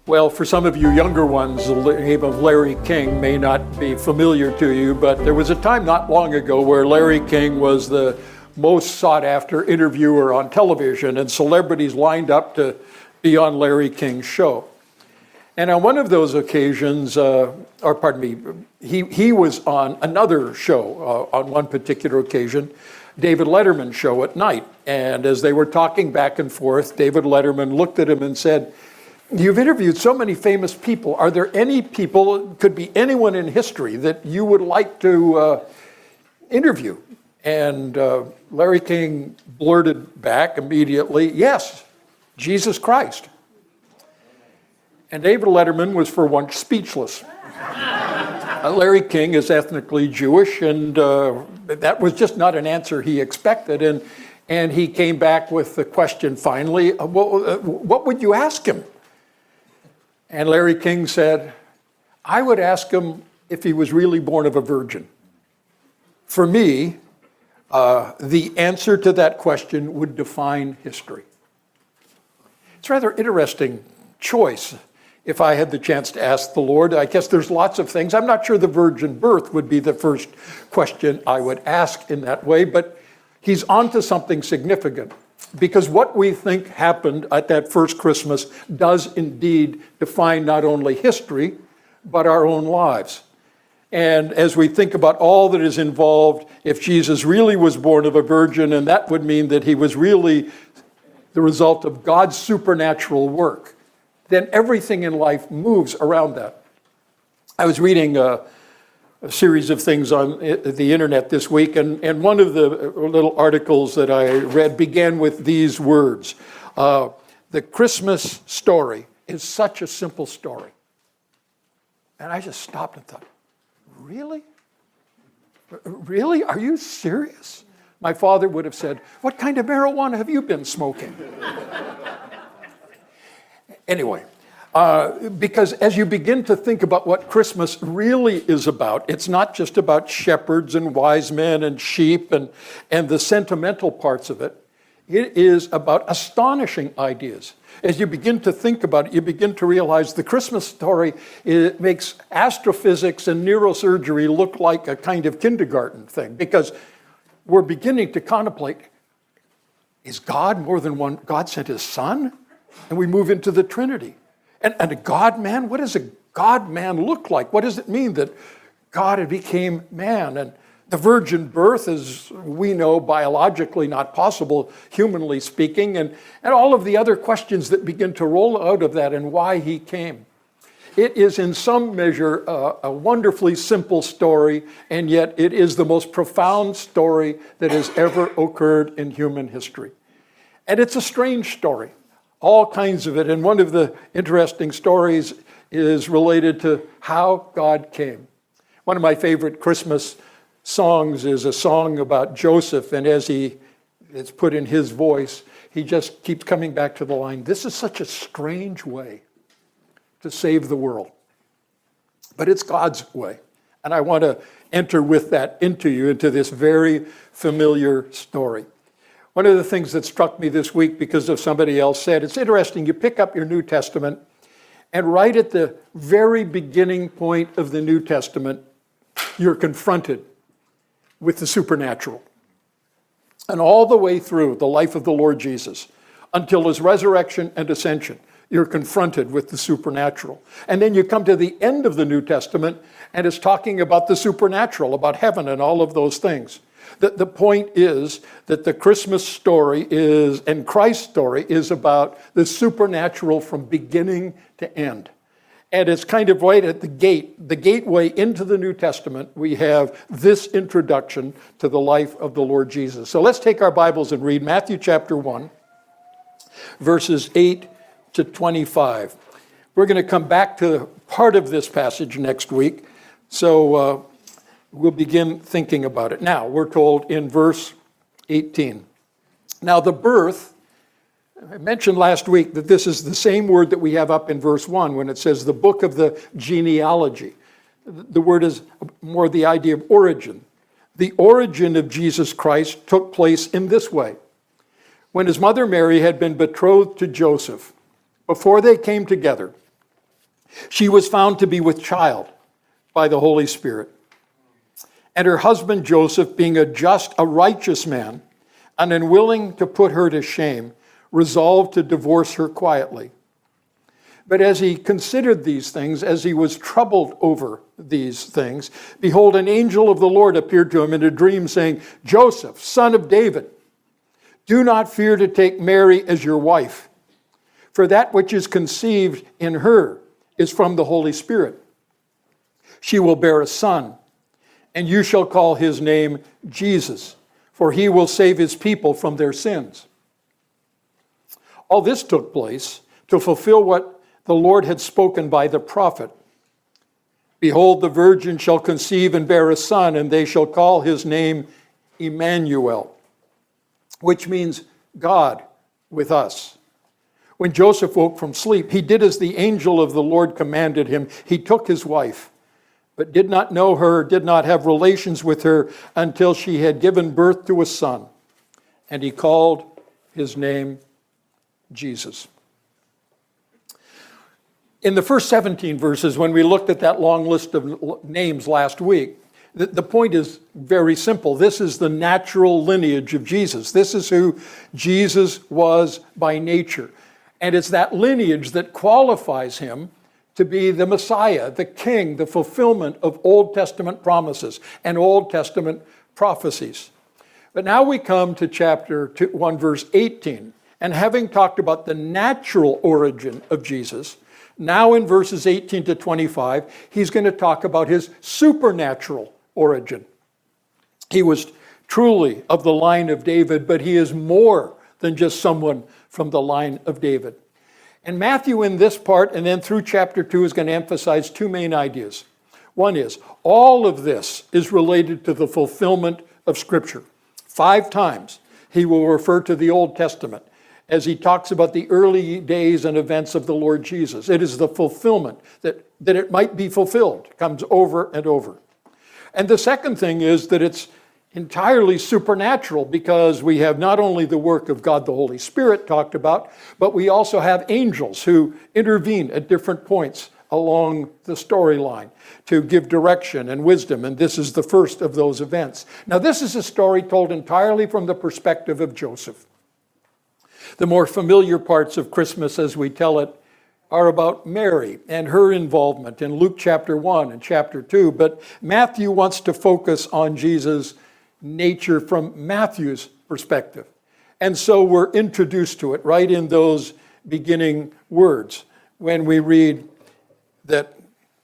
Well, for some of you younger ones, the name of Larry King may not be familiar to you, but there was a time not long ago where Larry King was the most sought-after interviewer on television, and celebrities lined up to be on Larry King's show. And on one of those occasions, he was on another show on one particular occasion, David Letterman's show at night. And as they were talking back and forth, David Letterman looked at him and said, "You've interviewed so many famous people. Are there any people, could be anyone in history, that you would like to interview?" And Larry King blurted back immediately, "Yes, Jesus Christ." And David Letterman was for once speechless. Larry King is ethnically Jewish, and that was just not an answer he expected. And he came back with the question finally, what would you ask him? And Larry King said, "I would ask him if he was really born of a virgin. For me, the answer to that question would define history." It's a rather interesting choice. If I had the chance to ask the Lord, I guess there's lots of things. I'm not sure the virgin birth would be the first question I would ask in that way, but he's onto something significant. Because what we think happened at that first Christmas does indeed define not only history, but our own lives. And as we think about all that is involved, if Jesus really was born of a virgin, and that would mean that he was really the result of God's supernatural work, then everything in life moves around that. I was reading a series of things on the internet this week, and one of the little articles that I read began with these words. The Christmas story is such a simple story. And I just stopped and thought, really? Really? Are you serious? My father would have said, "What kind of marijuana have you been smoking?" Anyway. Because as you begin to think about what Christmas really is about, it's not just about shepherds and wise men and sheep and the sentimental parts of it. It is about astonishing ideas. As you begin to think about it, you begin to realize the Christmas story, it makes astrophysics and neurosurgery look like a kind of kindergarten thing, because we're beginning to contemplate, is God more than one? God sent his son? And we move into the Trinity. And a God-man? What does a God-man look like? What does it mean that God became man? And the virgin birth is, we know, biologically not possible, humanly speaking, and all of the other questions that begin to roll out of that and why he came. It is in some measure a wonderfully simple story, and yet it is the most profound story that has ever occurred in human history. And it's a strange story. All kinds of it. And one of the interesting stories is related to how God came. One of my favorite Christmas songs is a song about Joseph, and as it's put in his voice, he just keeps coming back to the line, "This is such a strange way to save the world. But it's God's way." And I want to enter with that into this very familiar story. One of the things that struck me this week because of somebody else said, it's interesting, you pick up your New Testament, and right at the very beginning point of the New Testament, you're confronted with the supernatural. And all the way through the life of the Lord Jesus, until his resurrection and ascension, you're confronted with the supernatural. And then you come to the end of the New Testament, and it's talking about the supernatural, about heaven and all of those things. The point is that the Christmas story and Christ's story is about the supernatural from beginning to end. And it's kind of right at the gateway into the New Testament, we have this introduction to the life of the Lord Jesus. So let's take our Bibles and read Matthew chapter 1, verses 8 to 25. We're going to come back to part of this passage next week. So we'll begin thinking about it. Now, we're told in verse 18. Now, the birth, I mentioned last week that this is the same word that we have up in verse 1 when it says the book of the genealogy. The word is more the idea of origin. The origin of Jesus Christ took place in this way. When his mother Mary had been betrothed to Joseph, before they came together, She was found to be with child by the Holy Spirit. And her husband Joseph, being a righteous man, and unwilling to put her to shame, resolved to divorce her quietly. But as he considered these things, as he was troubled over these things, behold, an angel of the Lord appeared to him in a dream, saying, Joseph, son of David, do not fear to take Mary as your wife, for that which is conceived in her is from the Holy Spirit. She will bear a son, and you shall call his name Jesus, for he will save his people from their sins. All this took place to fulfill what the Lord had spoken by the prophet. Behold, the virgin shall conceive and bear a son, and they shall call his name Emmanuel, which means God with us. When Joseph woke from sleep, he did as the angel of the Lord commanded him. He took his wife, but did not know her, did not have relations with her until she had given birth to a son. And he called his name Jesus. In the first 17 verses, when we looked at that long list of names last week, the point is very simple. This is the natural lineage of Jesus. This is who Jesus was by nature. And it's that lineage that qualifies him to be the Messiah, the King, the fulfillment of Old Testament promises and Old Testament prophecies. But now we come to chapter 1, verse 18. And having talked about the natural origin of Jesus, now in verses 18 to 25, he's going to talk about his supernatural origin. He was truly of the line of David, but he is more than just someone from the line of David. And Matthew in this part and then through chapter 2 is going to emphasize two main ideas. One is, all of this is related to the fulfillment of Scripture. 5 times he will refer to the Old Testament as he talks about the early days and events of the Lord Jesus. It is the fulfillment, that it might be fulfilled, comes over and over. And the second thing is that it's entirely supernatural, because we have not only the work of God the Holy Spirit talked about, but we also have angels who intervene at different points along the storyline to give direction and wisdom, and this is the first of those events. Now, this is a story told entirely from the perspective of Joseph. The more familiar parts of Christmas as we tell it are about Mary and her involvement in Luke chapter 1 and chapter 2, but Matthew wants to focus on Jesus' nature from Matthew's perspective. And so we're introduced to it right in those beginning words when we read that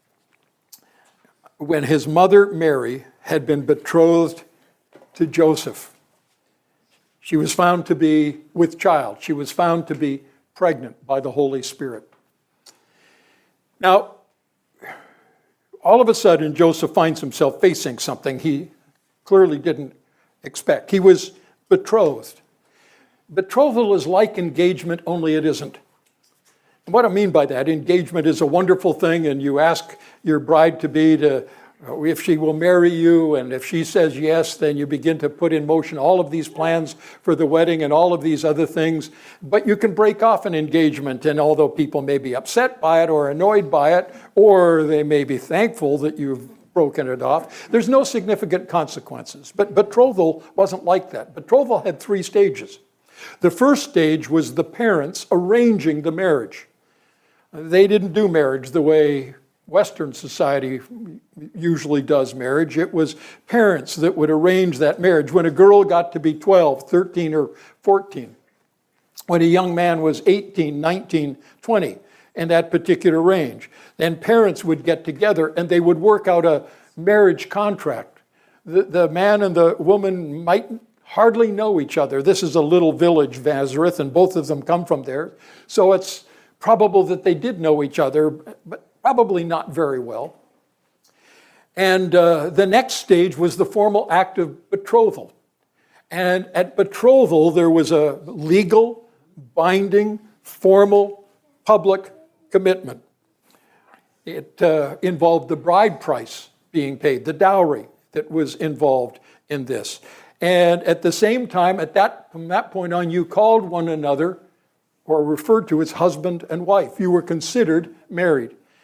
when his mother Mary had been betrothed to Joseph, she was found to be with child. She was found to be pregnant by the Holy Spirit. Now, all of a sudden, Joseph finds himself facing something he clearly didn't expect. He was betrothed. Betrothal is like engagement, only it isn't. And what I mean by that, engagement is a wonderful thing, and you ask your bride-to-be if she will marry you, and if she says yes, then you begin to put in motion all of these plans for the wedding and all of these other things. But you can break off an engagement, and although people may be upset by it or annoyed by it, or they may be thankful that you've broken it off, there's no significant consequences. But betrothal wasn't like that. Betrothal had 3 stages. The first stage was the parents arranging the marriage. They didn't do marriage the way Western society usually does marriage. It was parents that would arrange that marriage. When a girl got to be 12, 13, or 14, when a young man was 18, 19, 20, in that particular range, then parents would get together and they would work out a marriage contract. The man and the woman might hardly know each other. This is a little village, Nazareth, and both of them come from there. So it's probable that they did know each other, but probably not very well. And the next stage was the formal act of betrothal. And at betrothal, there was a legal, binding, formal, public commitment. It involved the bride price being paid, the dowry that was involved in this. And at the same time, from that point on, you called one another, or referred to as husband and wife. You were considered married.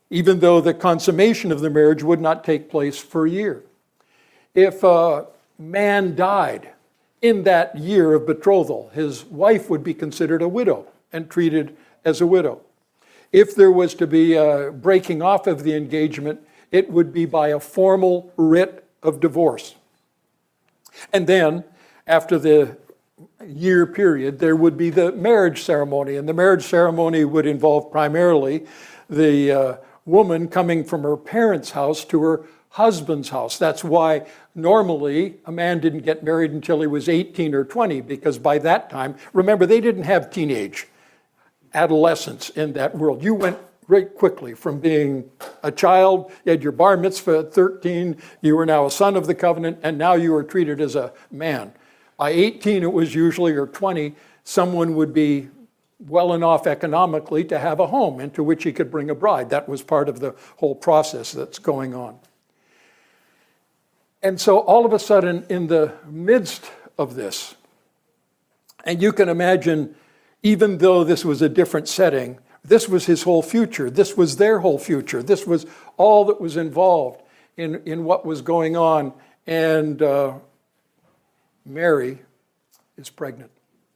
even though the consummation of the marriage would not take place for a year. If a man died in that year of betrothal, his wife would be considered a widow and treated as a widow. If there was to be a breaking off of the engagement, it would be by a formal writ of divorce. And then, after the year period, there would be the marriage ceremony. And the marriage ceremony would involve primarily the woman coming from her parents' house to her husband's house. That's why normally a man didn't get married until he was 18 or 20, because by that time, remember, they didn't have teenage adolescence in that world. You went very quickly from being a child, you had your bar mitzvah at 13, you were now a son of the covenant, and now you were treated as a man. By 18, it was usually, or 20, someone would be well enough economically to have a home into which he could bring a bride. That was part of the whole process that's going on. And so all of a sudden, in the midst of this, and you can imagine, even though this was a different setting, this was his whole future. This was their whole future. This was all that was involved in what was going on. And Mary is pregnant.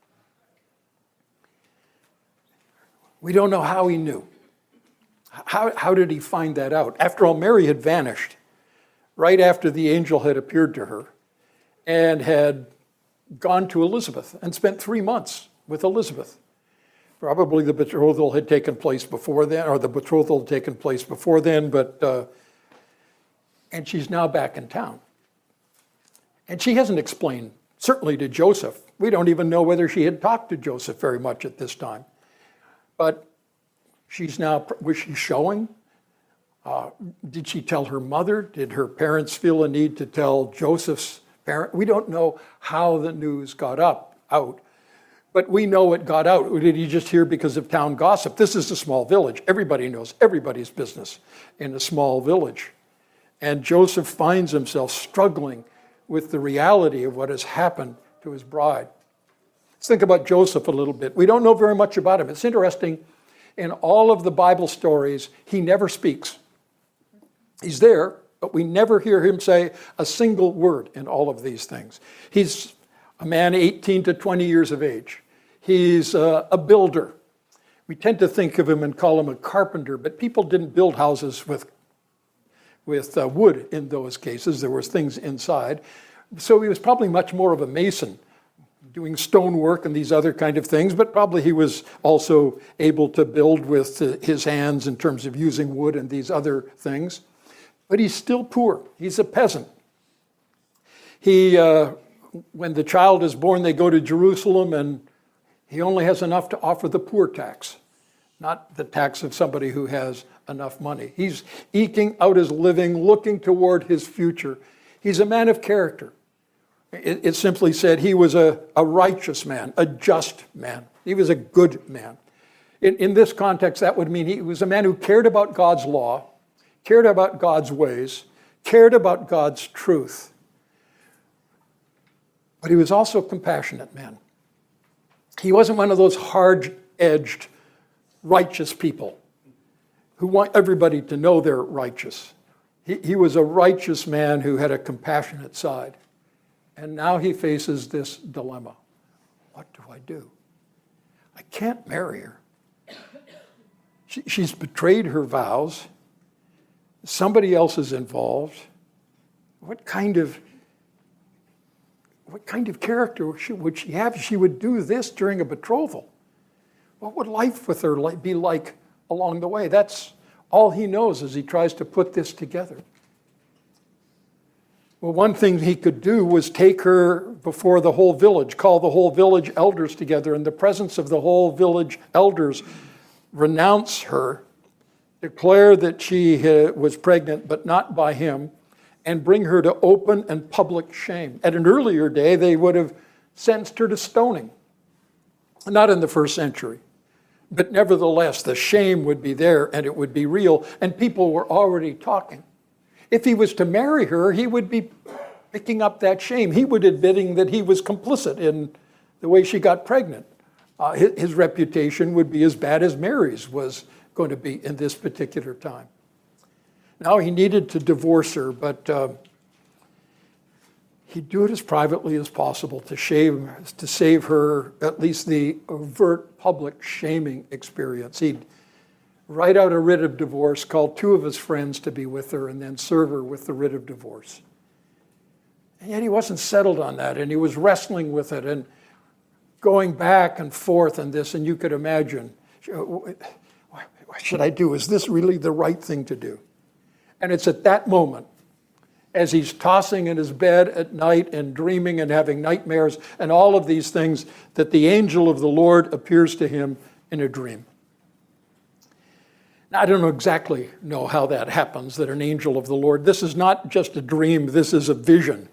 We don't know how he knew. How did he find that out? After all, Mary had vanished right after the angel had appeared to her and had gone to Elizabeth and spent 3 months with Elizabeth. Probably the betrothal had taken place before then, or the betrothal had taken place before then, but and she's now back in town. And she hasn't explained, certainly to Joseph. We don't even know whether she had talked to Joseph very much at this time. But she's now, was she showing? Did she tell her mother? Did her parents feel a need to tell Joseph's parent? We don't know how the news got out. But we know it got out. Did he just hear because of town gossip? This is a small village. Everybody knows everybody's business in a small village. And Joseph finds himself struggling with the reality of what has happened to his bride. Let's think about Joseph a little bit. We don't know very much about him. It's interesting. In all of the Bible stories, he never speaks. He's there, but we never hear him say a single word in all of these things. He's a man 18 to 20 years of age. He's a builder. We tend to think of him and call him a carpenter, but people didn't build houses with wood in those cases. There was things inside. So he was probably much more of a mason, doing stonework and these other kind of things, but probably he was also able to build with his hands in terms of using wood and these other things. But he's still poor. He's a peasant. When the child is born, they go to Jerusalem, and he only has enough to offer the poor tax, not the tax of somebody who has enough money. He's eking out his living, looking toward his future. He's a man of character. It simply said he was a righteous man, a just man. He was a good man. In this context, that would mean he was a man who cared about God's law, cared about God's ways, cared about God's truth. But he was also a compassionate man. He wasn't one of those hard-edged, righteous people who want everybody to know they're righteous. He was a righteous man who had a compassionate side. And now he faces this dilemma. What do I do? I can't marry her. She's betrayed her vows. Somebody else is involved. What kind of character would she have if she would do this during a betrothal? What would life with her be like along the way? That's all he knows as he tries to put this together. Well, one thing he could do was take her before the whole village, call the whole village elders together, in the presence of the whole village elders, renounce her, declare that she was pregnant, but not by him, and bring her to open and public shame. At an earlier day, they would have sentenced her to stoning. Not in the first century. But nevertheless, the shame would be there, and it would be real, and people were already talking. If he was to marry her, he would be picking up that shame. He would be admitting that he was complicit in the way she got pregnant. His reputation would be as bad as Mary's was going to be in this particular time. Now he needed to divorce her, but he'd do it as privately as possible to save her at least the overt public shaming experience. He'd write out a writ of divorce, call 2 of his friends to be with her, and then serve her with the writ of divorce. And yet he wasn't settled on that, and he was wrestling with it and going back and forth on this, and you could imagine, what should I do? Is this really the right thing to do? And it's at that moment, as he's tossing in his bed at night and dreaming and having nightmares and all of these things, that the angel of the Lord appears to him in a dream. Now, I don't exactly know how that happens, that an angel of the Lord, this is not just a dream, this is a vision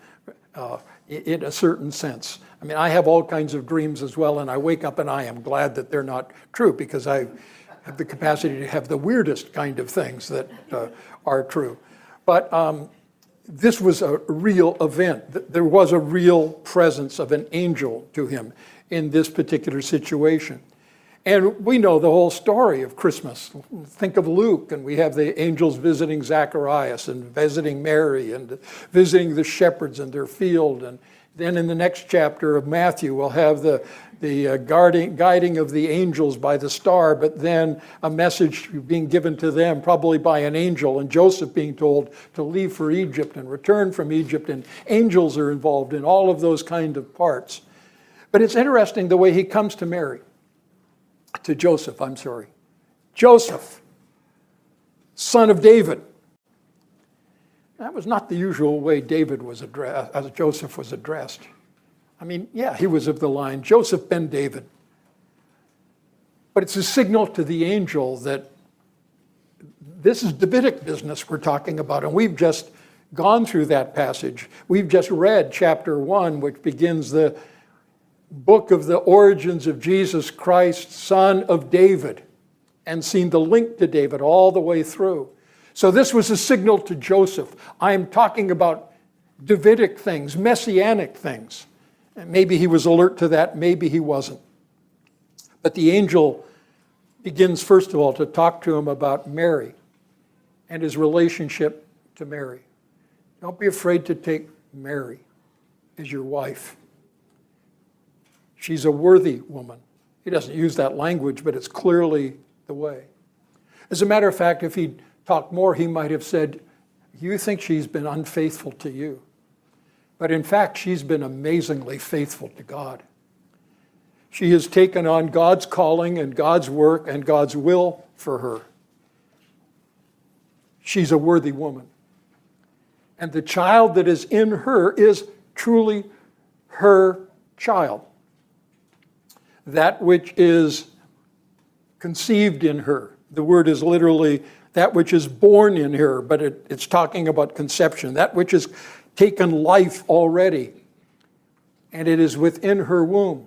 in a certain sense. I mean, I have all kinds of dreams as well, and I wake up and I am glad that they're not true, because I have the capacity to have the weirdest kind of things that are true. But this was a real event. There was a real presence of an angel to him in this particular situation. And we know the whole story of Christmas. Think of Luke, and we have the angels visiting Zacharias and visiting Mary and visiting the shepherds in their field. And then in the next chapter of Matthew, we'll have the guiding of the angels by the star, but then a message being given to them, probably by an angel, and Joseph being told to leave for Egypt and return from Egypt, and angels are involved in all of those kind of parts. But it's interesting the way he comes to Joseph. Joseph, son of David. That was not the usual way Joseph was addressed. I mean, yeah, he was of the line Joseph ben David. But it's a signal to the angel that this is Davidic business we're talking about, and we've just gone through that passage. We've just read chapter 1, which begins the book of the origins of Jesus Christ, son of David, and seen the link to David all the way through. So this was a signal to Joseph. I'm talking about Davidic things, messianic things. And maybe he was alert to that, maybe he wasn't. But the angel begins, first of all, to talk to him about Mary and his relationship to Mary. Don't be afraid to take Mary as your wife. She's a worthy woman. He doesn't use that language, but it's clearly the way. As a matter of fact, if he'd talked more, he might have said, you think she's been unfaithful to you. But in fact, she's been amazingly faithful to God. She has taken on God's calling and God's work and God's will for her. She's a worthy woman. And the child that is in her is truly her child. That which is conceived in her. The word is literally that which is born in her, but it's talking about conception. That which is taken life already, and it is within her womb.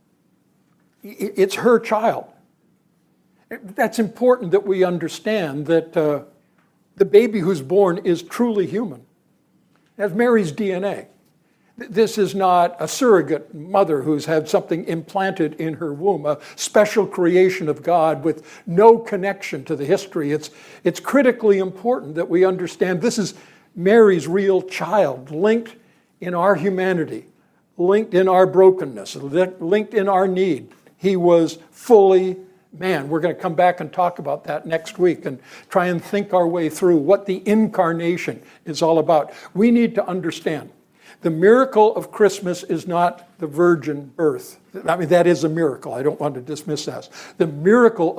It's her child. That's important that we understand that the baby who's born is truly human. It has Mary's DNA. This is not a surrogate mother who's had something implanted in her womb, a special creation of God with no connection to the history. It's critically important that we understand this is Mary's real child, linked in our humanity, linked in our brokenness, linked in our need. He was fully man. We're going to come back and talk about that next week and try and think our way through what the incarnation is all about. We need to understand the miracle of Christmas is not the virgin birth. I mean, that is a miracle. I don't want to dismiss that. The miracle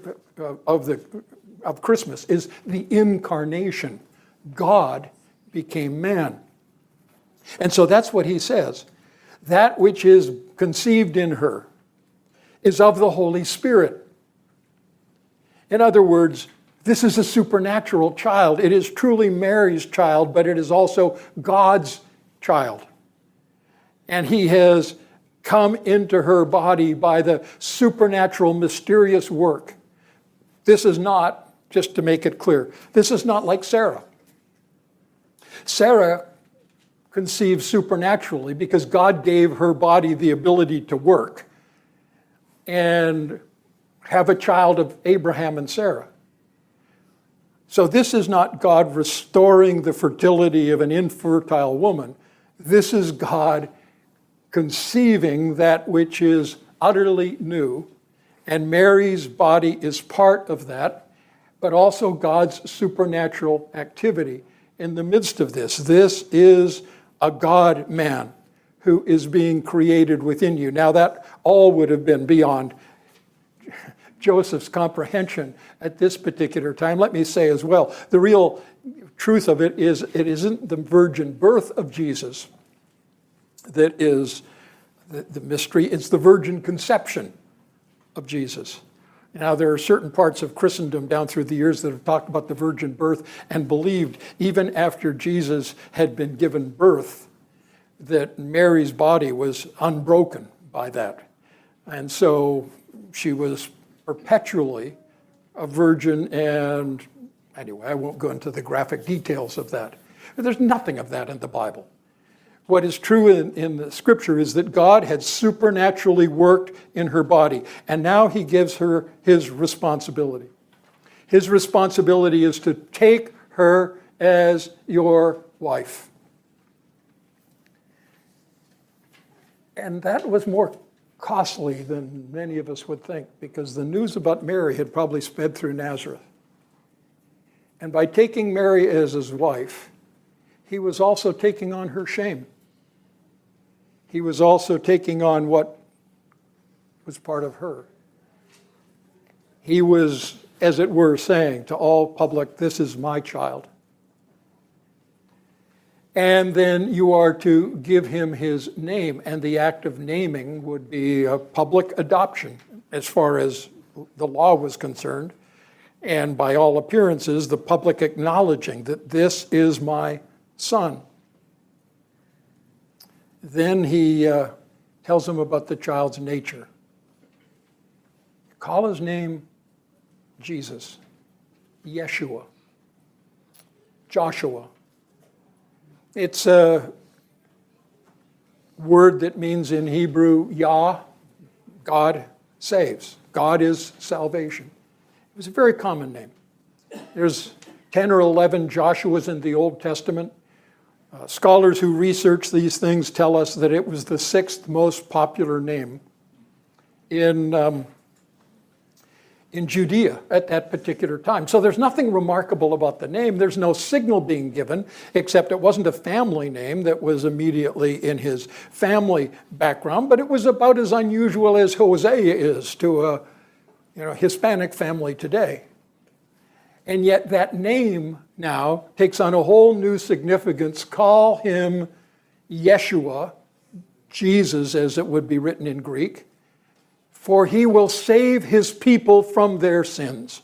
of Christmas is the incarnation. God became man. And so that's what he says. That which is conceived in her is of the Holy Spirit. In other words, this is a supernatural child. It is truly Mary's child, but it is also God's child. And he has come into her body by the supernatural, mysterious work. This is not, just to make it clear, this is not like Sarah. Sarah conceived supernaturally because God gave her body the ability to work and have a child of Abraham and Sarah. So this is not God restoring the fertility of an infertile woman. This is God conceiving that which is utterly new, and Mary's body is part of that, but also God's supernatural activity in the midst of this. This is a God-man who is being created within you. Now that all would have been beyond Joseph's comprehension at this particular time. Let me say as well, the real truth of it is it isn't the virgin birth of Jesus that is the mystery, it's the virgin conception of Jesus. Now, there are certain parts of Christendom down through the years that have talked about the virgin birth and believed, even after Jesus had been given birth, that Mary's body was unbroken by that. And so she was perpetually a virgin, and anyway, I won't go into the graphic details of that. But there's nothing of that in the Bible. What is true in the scripture is that God had supernaturally worked in her body, and now he gives her his responsibility. His responsibility is to take her as your wife. And that was more costly than many of us would think, because the news about Mary had probably sped through Nazareth. And by taking Mary as his wife, he was also taking on her shame. He was also taking on what was part of her. He was, as it were, saying to all public, this is my child. And then you are to give him his name, and the act of naming would be a public adoption as far as the law was concerned, and by all appearances, the public acknowledging that this is my son. Then he tells him about the child's nature. Call his name Jesus, Yeshua, Joshua. It's a word that means in Hebrew, Yah, God saves. God is salvation. It was a very common name. There's 10 or 11 Joshuas in the Old Testament. Scholars who research these things tell us that it was the sixth most popular name in Judea at that particular time. So there's nothing remarkable about the name. There's no signal being given, except it wasn't a family name that was immediately in his family background, but it was about as unusual as Hosea is to a Hispanic family today. And yet that name now takes on a whole new significance. Call him Yeshua, Jesus as it would be written in Greek, for he will save his people from their sins.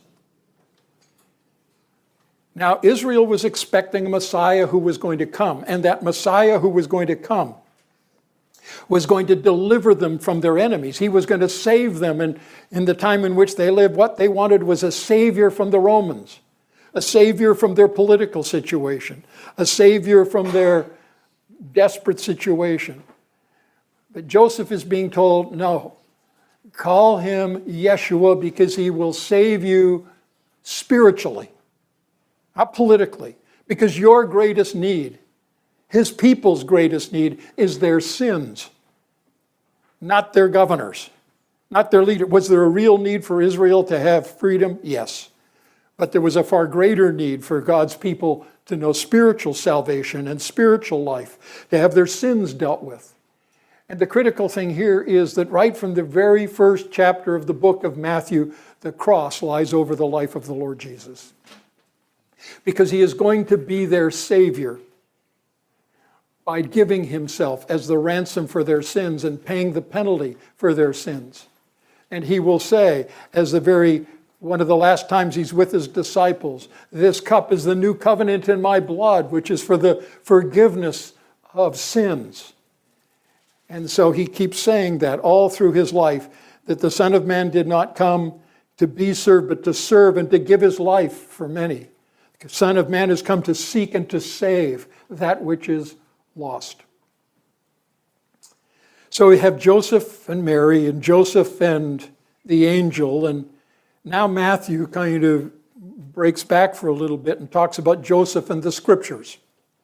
Now, Israel was expecting a Messiah who was going to come, and that Messiah who was going to come was going to deliver them from their enemies. He was going to save them, and in the time in which they lived, what they wanted was a savior from the Romans, a savior from their political situation, a savior from their desperate situation. But Joseph is being told, no, call him Yeshua because he will save you spiritually, not politically, because your greatest need, his people's greatest need, is their sins, not their governors, not their leader. Was there a real need for Israel to have freedom? Yes. But there was a far greater need for God's people to know spiritual salvation and spiritual life, to have their sins dealt with. And the critical thing here is that right from the very first chapter of the book of Matthew, the cross lies over the life of the Lord Jesus. Because he is going to be their Savior by giving himself as the ransom for their sins and paying the penalty for their sins. And he will say, as one of the last times he's with his disciples, this cup is the new covenant in my blood, which is for the forgiveness of sins. And so he keeps saying that all through his life, that the Son of Man did not come to be served, but to serve and to give his life for many. The Son of Man has come to seek and to save that which is lost. So we have Joseph and Mary, and Joseph and the angel, and now Matthew kind of breaks back for a little bit and talks about Joseph and the scriptures.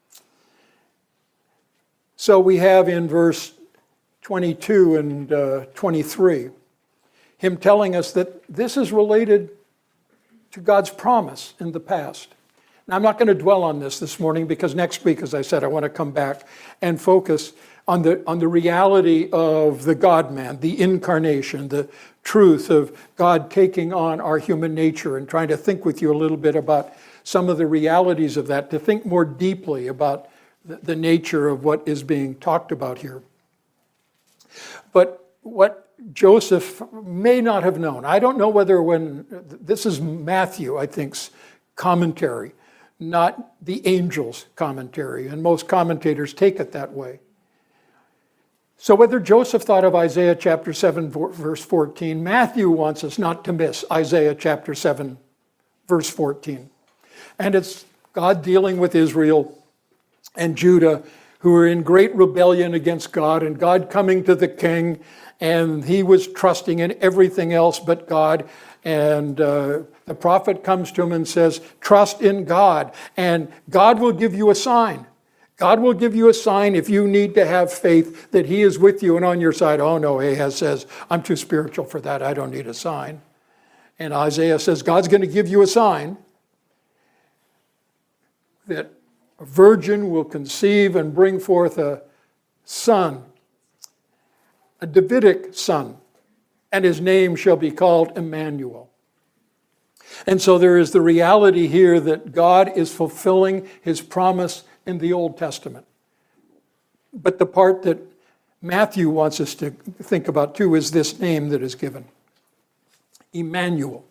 So we have in verse 22 and 23, him telling us that this is related to God's promise in the past. Now, I'm not going to dwell on this morning because next week, as I said, I want to come back and focus on the reality of the God-man, the incarnation, the truth of God taking on our human nature, and trying to think with you a little bit about some of the realities of that, to think more deeply about the nature of what is being talked about here. But what Joseph may not have known, I don't know whether this is Matthew, I think's commentary, not the angel's commentary, and most commentators take it that way. So whether Joseph thought of Isaiah chapter 7, verse 14, Matthew wants us not to miss Isaiah chapter 7, verse 14. And it's God dealing with Israel and Judah, who are in great rebellion against God, and God coming to the king, and he was trusting in everything else but God. And the prophet comes to him and says, trust in God, and God will give you a sign. God will give you a sign if you need to have faith that he is with you and on your side. Oh no, Ahaz says, I'm too spiritual for that. I don't need a sign. And Isaiah says, God's going to give you a sign that a virgin will conceive and bring forth a son, a Davidic son, and his name shall be called Emmanuel. And so there is the reality here that God is fulfilling his promise in the Old Testament. But the part that Matthew wants us to think about too is this name that is given. Emmanuel.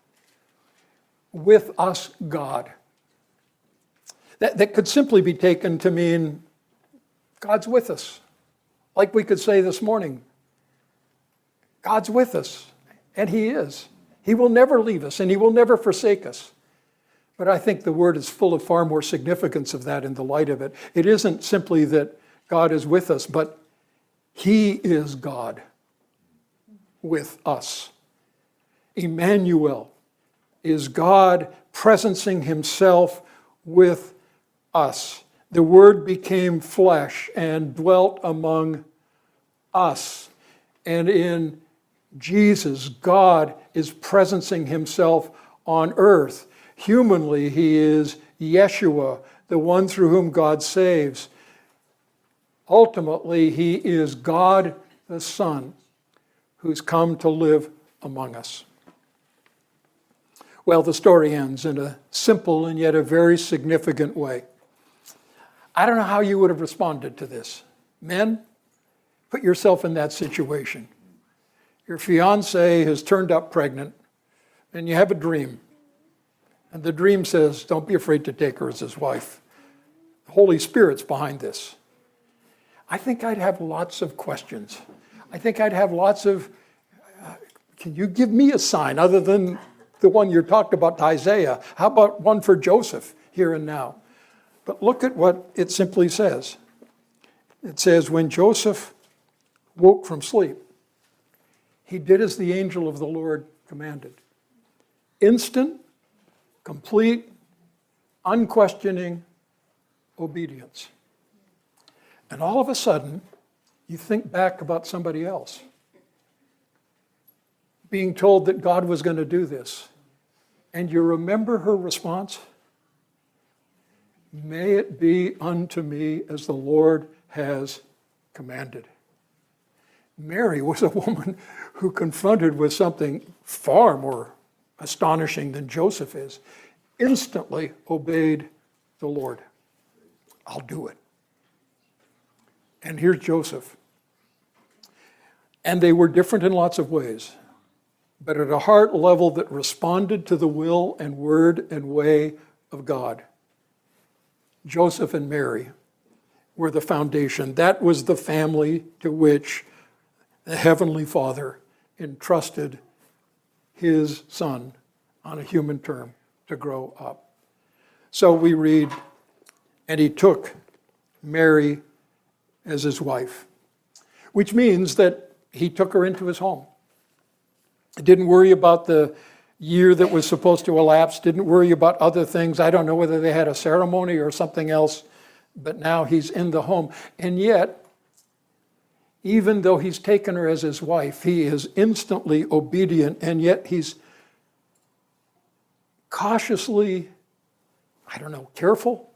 With us, God. That could simply be taken to mean God's with us. Like we could say this morning, God's with us, and he is. He will never leave us, and he will never forsake us. But I think the word is full of far more significance of that in the light of it. It isn't simply that God is with us, but he is God with us. Emmanuel is God presencing himself with us. The Word became flesh and dwelt among us. And in Jesus, God is presencing himself on earth. Humanly, he is Yeshua, the one through whom God saves. Ultimately, he is God the Son, who's come to live among us. Well, the story ends in a simple and yet a very significant way. I don't know how you would have responded to this. Men, put yourself in that situation. Your fiancée has turned up pregnant, and you have a dream. And the dream says, don't be afraid to take her as his wife. The Holy Spirit's behind this. I think I'd have lots of questions. I think I'd have lots of, can you give me a sign other than the one you talked about to Isaiah? How about one for Joseph here and now? But look at what it simply says. It says, when Joseph woke from sleep, he did as the angel of the Lord commanded. Instant, complete, unquestioning obedience. And all of a sudden, you think back about somebody else being told that God was going to do this. And you remember her response? May it be unto me as the Lord has commanded. Mary was a woman who, confronted with something far more astonishing than Joseph is, instantly obeyed the Lord. I'll do it. And here's Joseph. And they were different in lots of ways, but at a heart level that responded to the will and word and way of God. Joseph and Mary were the foundation. That was the family to which the Heavenly Father entrusted his son on a human term to grow up. So we read, and he took Mary as his wife, which means that he took her into his home. He didn't worry about the year that was supposed to elapse, didn't worry about other things. I don't know whether they had a ceremony or something else, but now he's in the home. And yet, even though he's taken her as his wife, he is instantly obedient, and yet he's cautiously, careful.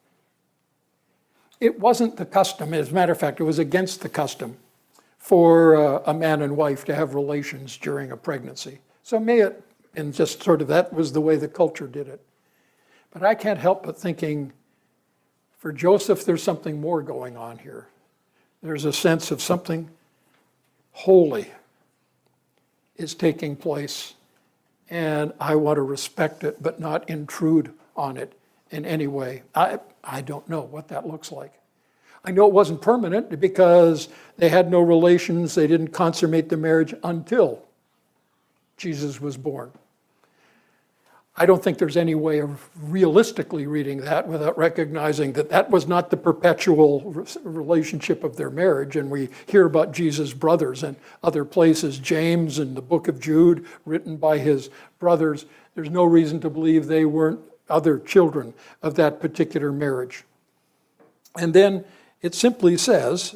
It wasn't the custom. As a matter of fact, it was against the custom for a man and wife to have relations during a pregnancy. So and just sort of that was the way the culture did it. But I can't help but thinking, for Joseph, there's something more going on here. There's a sense of something holy is taking place, and I want to respect it, but not intrude on it in any way. I don't know what that looks like. I know it wasn't permanent because they had no relations. They didn't consummate the marriage until Jesus was born. I don't think there's any way of realistically reading that without recognizing that that was not the perpetual relationship of their marriage. And we hear about Jesus' brothers and other places, James and the book of Jude, written by his brothers. There's no reason to believe they weren't other children of that particular marriage. And then it simply says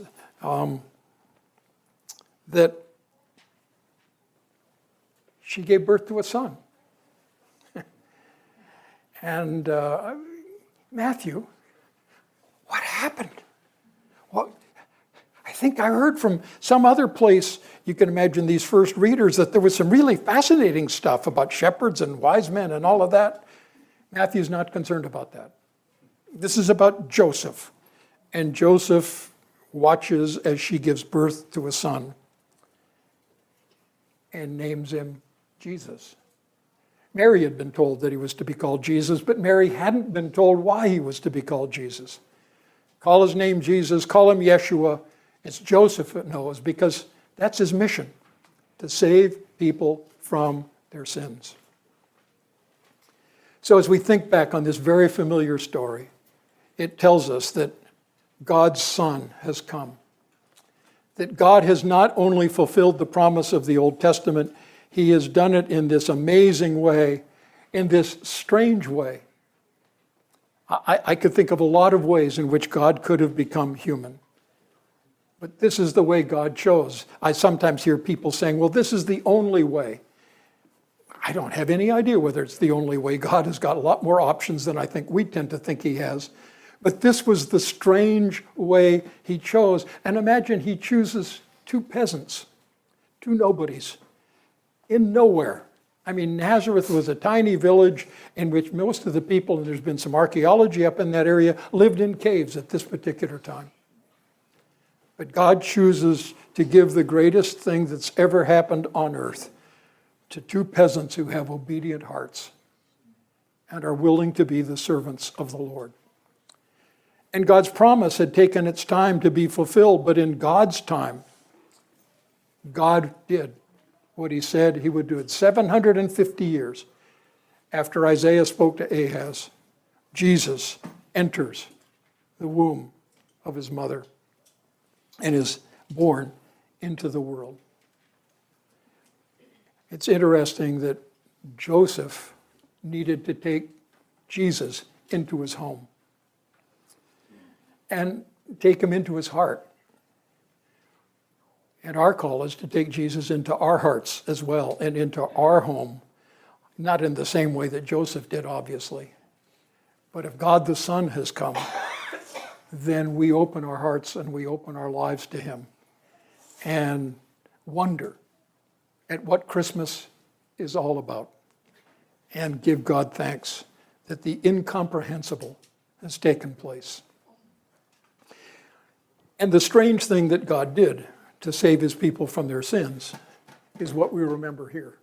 that she gave birth to a son. And Matthew, what happened? Well, I think I heard from some other place, you can imagine these first readers, that there was some really fascinating stuff about shepherds and wise men and all of that. Matthew's not concerned about that. This is about Joseph. And Joseph watches as she gives birth to a son and names him Jesus. Mary had been told that he was to be called Jesus, but Mary hadn't been told why he was to be called Jesus. Call his name Jesus, call him Yeshua. It's Joseph that knows, because that's his mission, to save people from their sins. So as we think back on this very familiar story, it tells us that God's Son has come. That God has not only fulfilled the promise of the Old Testament, he has done it in this amazing way, in this strange way. I could think of a lot of ways in which God could have become human. But this is the way God chose. I sometimes hear people saying, well, this is the only way. I don't have any idea whether it's the only way. God has got a lot more options than I think we tend to think he has. But this was the strange way he chose. And imagine he chooses two peasants, two nobodies, in nowhere. I mean, Nazareth was a tiny village in which most of the people, and there's been some archaeology up in that area, lived in caves at this particular time. But God chooses to give the greatest thing that's ever happened on earth to two peasants who have obedient hearts and are willing to be the servants of the Lord. And God's promise had taken its time to be fulfilled, but in God's time, God did what he said he would do. It 750 years after Isaiah spoke to Ahaz, Jesus enters the womb of his mother and is born into the world. It's interesting that Joseph needed to take Jesus into his home and take him into his heart. And our call is to take Jesus into our hearts as well and into our home, not in the same way that Joseph did, obviously. But if God the Son has come, then we open our hearts and we open our lives to him and wonder at what Christmas is all about and give God thanks that the incomprehensible has taken place. And the strange thing that God did to save his people from their sins is what we remember here.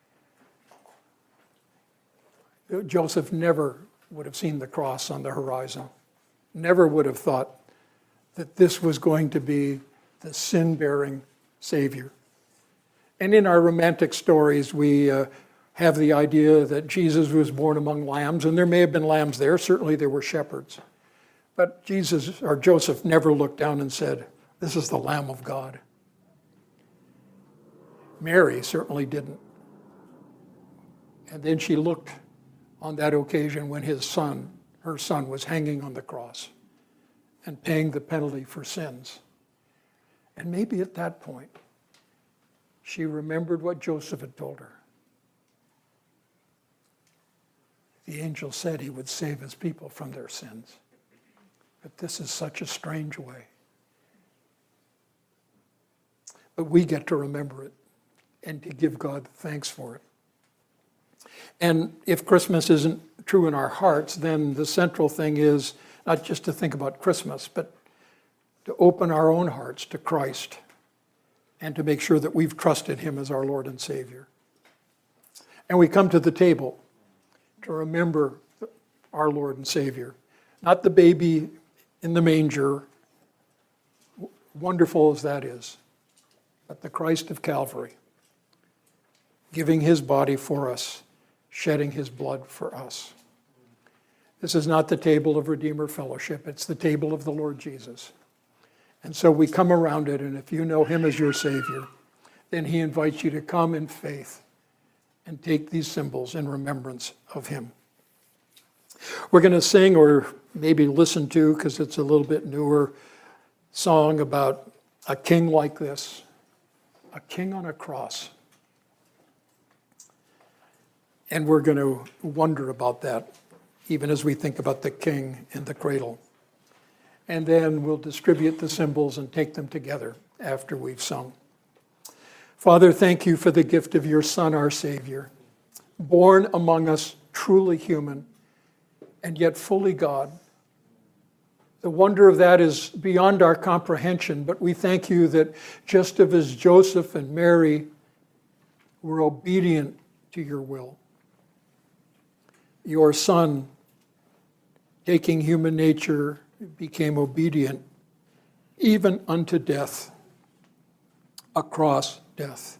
Joseph never would have seen the cross on the horizon, never would have thought that this was going to be the sin-bearing Savior. And in our romantic stories, we have the idea that Jesus was born among lambs, and there may have been lambs there. Certainly there were shepherds. But Joseph never looked down and said, "This is the Lamb of God." Mary certainly didn't. And then she looked on that occasion when her son was hanging on the cross and paying the penalty for sins. And maybe at that point, she remembered what Joseph had told her. The angel said he would save his people from their sins. But this is such a strange way. But we get to remember it and to give God thanks for it. And if Christmas isn't true in our hearts, then the central thing is not just to think about Christmas, but to open our own hearts to Christ and to make sure that we've trusted him as our Lord and Savior. And we come to the table to remember our Lord and Savior. Not the baby in the manger, wonderful as that is, but the Christ of Calvary, giving his body for us, shedding his blood for us. This is not the table of Redeemer Fellowship, it's the table of the Lord Jesus. And so we come around it, and if you know him as your Savior, then he invites you to come in faith and take these symbols in remembrance of him. We're going to sing, or maybe listen to, because it's a little bit newer, song about a king like this, a king on a cross. And we're going to wonder about that, even as we think about the king in the cradle. And then we'll distribute the symbols and take them together after we've sung. Father, thank you for the gift of your Son, our Savior, born among us, truly human, and yet fully God. The wonder of that is beyond our comprehension, but we thank you that just as Joseph and Mary were obedient to your will, your Son, taking human nature, became obedient even unto death, across death.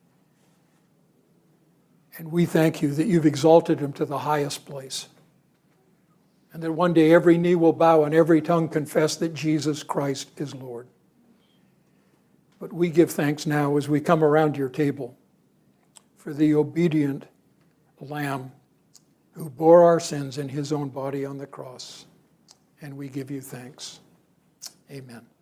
And we thank you that you've exalted him to the highest place, and that one day every knee will bow and every tongue confess that Jesus Christ is Lord. But we give thanks now as we come around your table for the obedient Lamb who bore our sins in his own body on the cross. And we give you thanks. Amen.